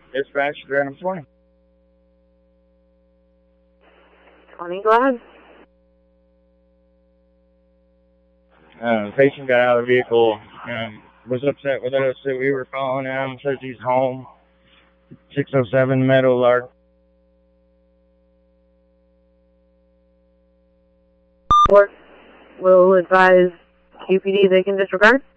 Dispatch, Random 20. 20, go ahead. The patient got out of the vehicle and was upset with us that we were calling him, says he's home. 607 Meadowlark. Court will advise QPD they can disregard.